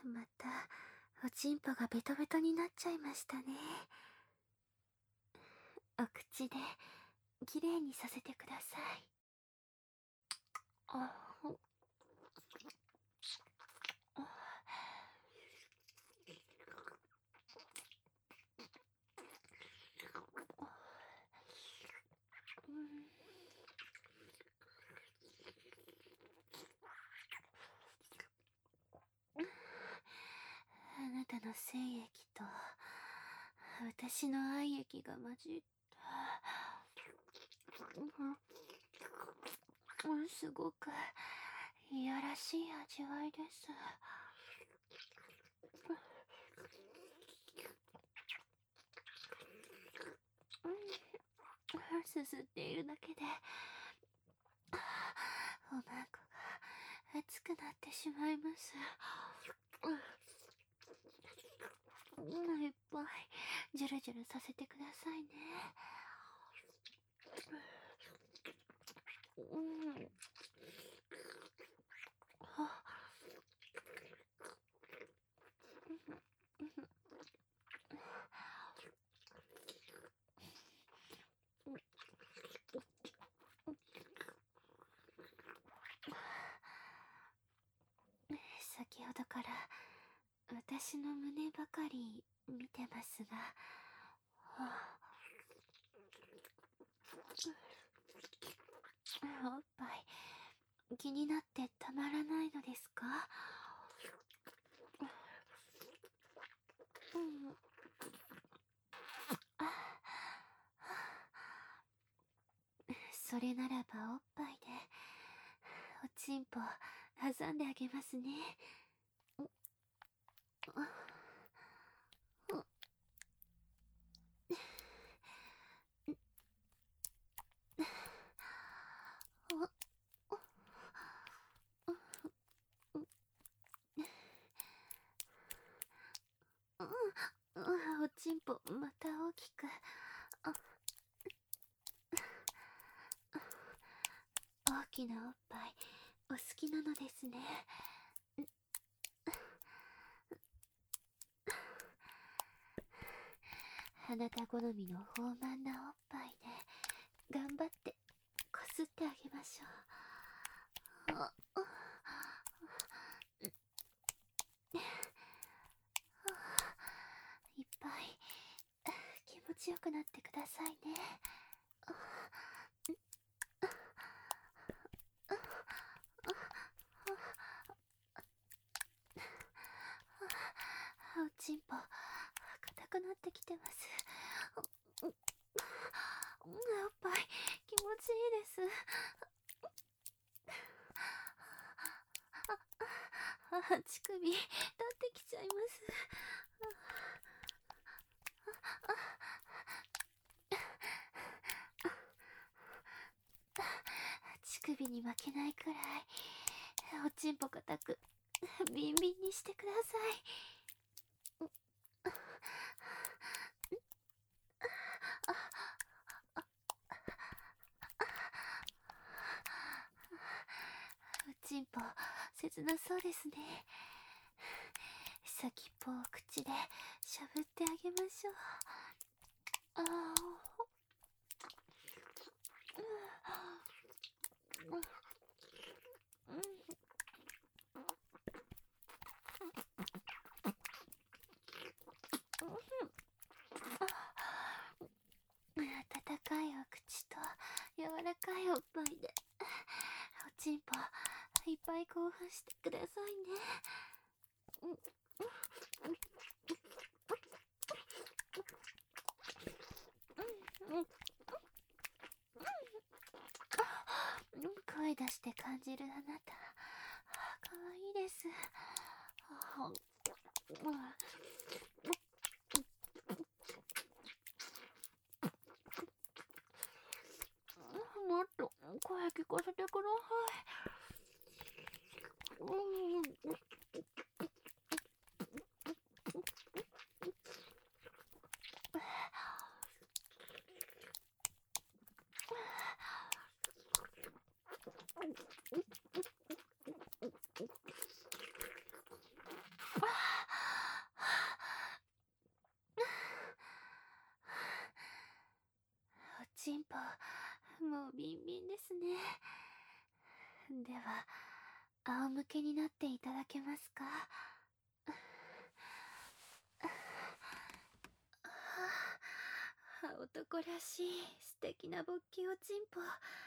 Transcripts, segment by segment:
また、おちんぽがベトベトになっちゃいましたね。お口で、きれいにさせてください。あなたの精液と私の愛液が混じった、すごくいやらしい味わいです。すすっているだけでおまんこが熱くなってしまいます。いっぱいジュルジュルさせてくださいね。先ほどから私の胸ばかり見てますが、おっぱい気になってたまらないのですか？それならばおっぱいでおちんぽ挟んであげますね。おちんぽまた大きく。大きなおっぱいお好きなのですね。あなた好みの豊満なおっぱいで頑張ってこすってあげましょう。いっぱい気持ちよくなってくださいね。おちんぽ硬くなってきてます。おっぱい気持ちいいです。乳首立ってきちゃいます。乳首に負けないくらいおちんぽ硬くビンビンにしてください。おちんぽ切なそうですね。先っぽを口でしゃぶってあげましょう。温かいお口と柔らかいおっぱいでおちんぽいっぱい興奮してくださいね。声出して感じるあなたかわいいです。もっと声聞かせてください。 では、仰向けになっていただけますか？男らしい素敵な勃起おちんぽ。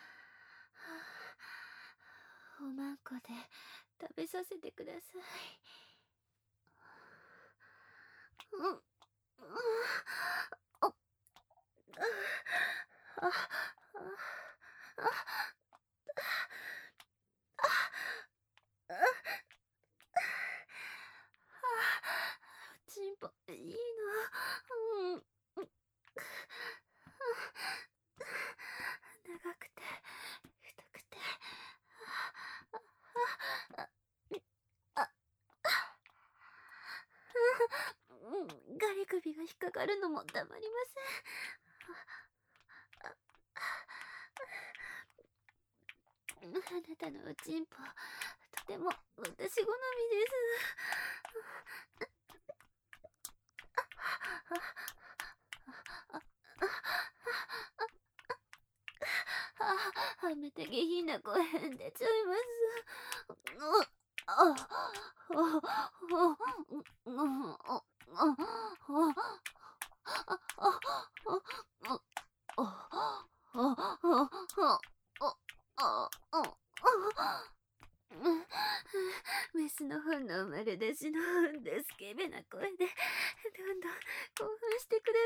おまんこで食べさせてください。うん。あ、おちんぽいいな。うん。長くて太くて、ガリ首が引っかかるのもたまりません。あなたのおちんぽ、とても私好みです。はめて下品な声出ちゃいます。メスの本能丸出しのスケベな声でどんどん興奮してくだ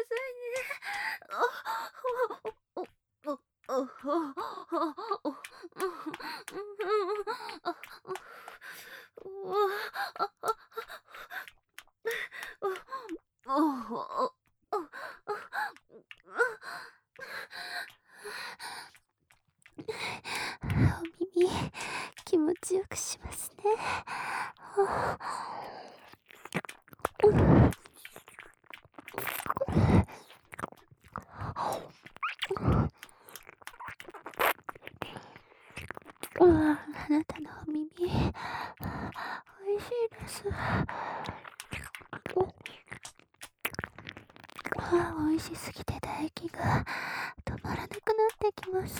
さいね。お耳気持ちよくしますね。あなたのお耳おいしいです。おいしすぎて唾液が止まらなくなってきます。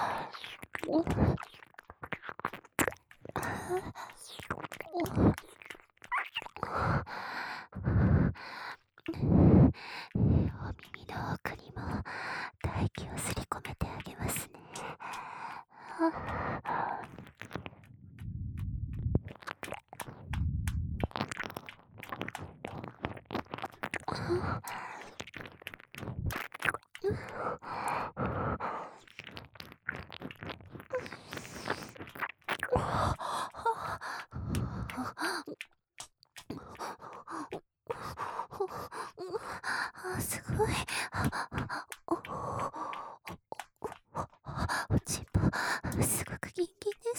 お耳の奥にも唾液をすり込めてあげますね。すごい。おちんぽすごくギンギンです。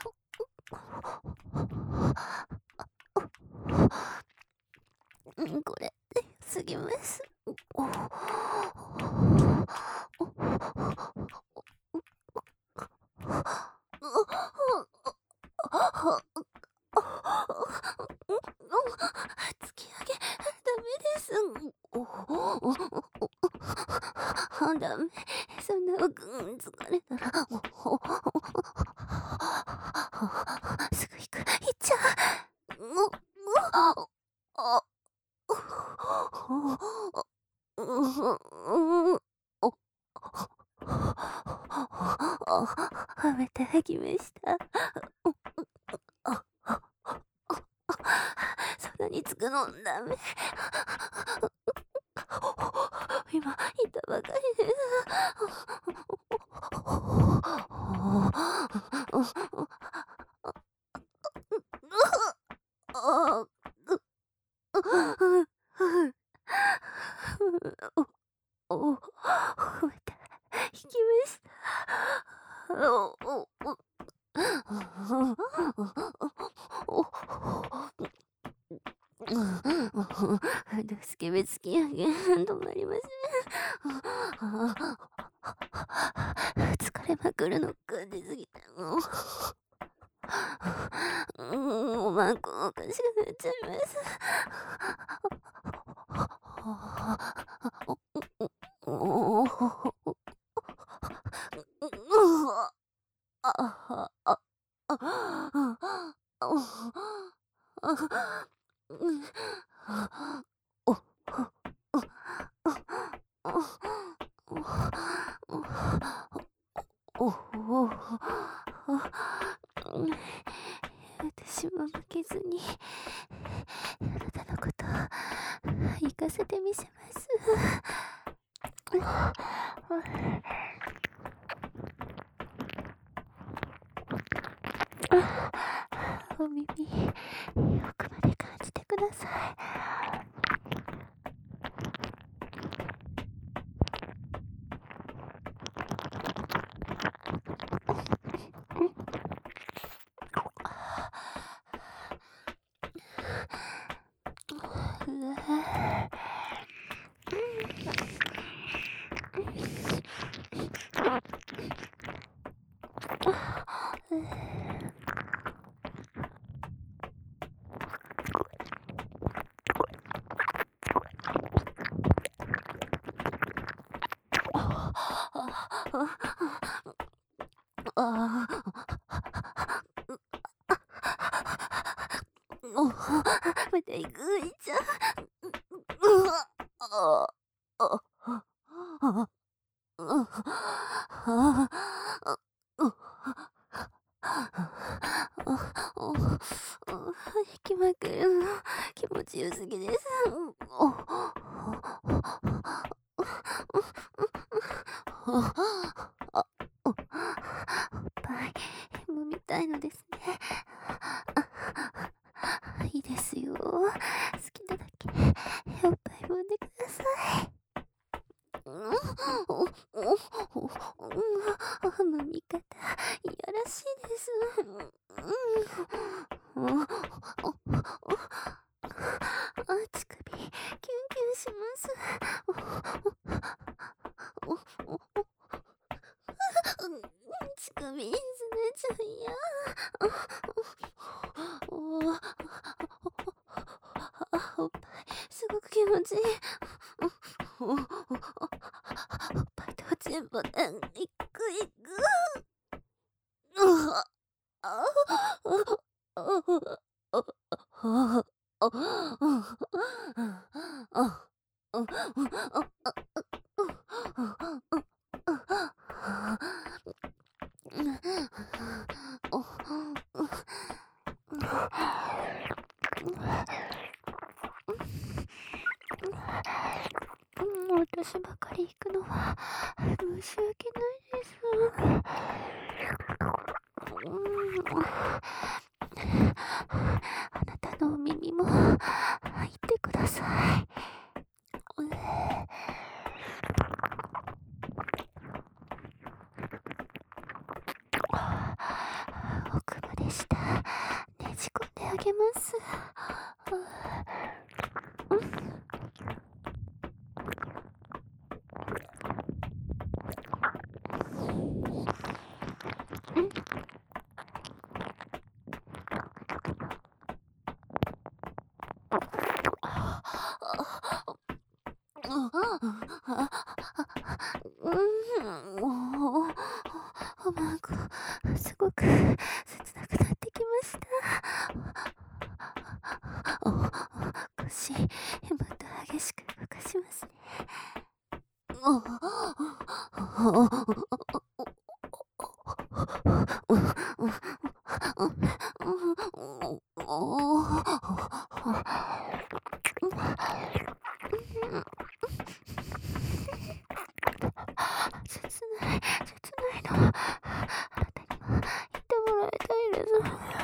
これ強すぎます。突き上げダメです。ダメ。そんな疲れたらすぐ行く。行っちゃう。はめてきました。そんなにつくのダメ。今言ったばかりです。また引きました。スケベ突き上げ止まりません。疲れまくるの感じすぎておまんこおかしくなっちゃいます。あ私も負けずにあなたのこと行かせてみせます。お耳奥まで感じてください。また行くいちゃ引きまくるの気持ちよすぎです。おっぱい揉みたいのですね。いいですよ。好きなだけおっぱい揉んでください。揉み方いやらしいです。乳首キュンキュンします。乳首ずれちゃいや。おっぱいすごく気持ちいい。おっぱいとおちんぽでいくいく。私ばかり行くのは申し訳ないです。あなたのお耳も入ってください。奥まで下ねじ込んであげます。なんかすごく切なくなってきました。腰また激しく動かしますね。切ないの。あなたにも言ってもらいたいです。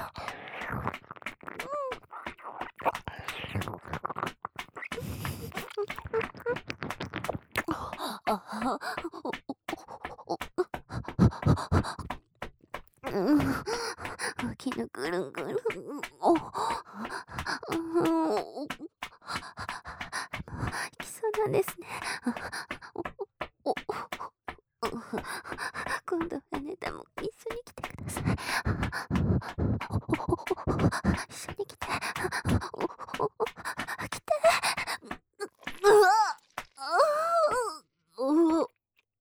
大きなぐるんぐるん。いきそうなんですね。今度はあなたも一緒に来てください。一緒に来て。来て。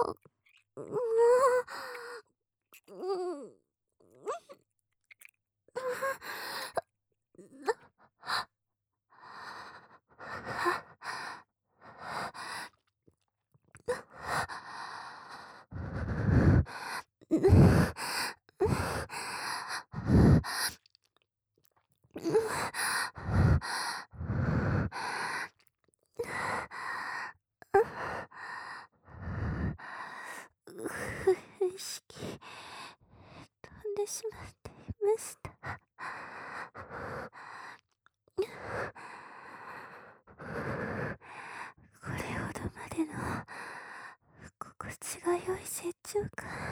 意識飛んでしまっていました。これほどまでの心地が良い成長感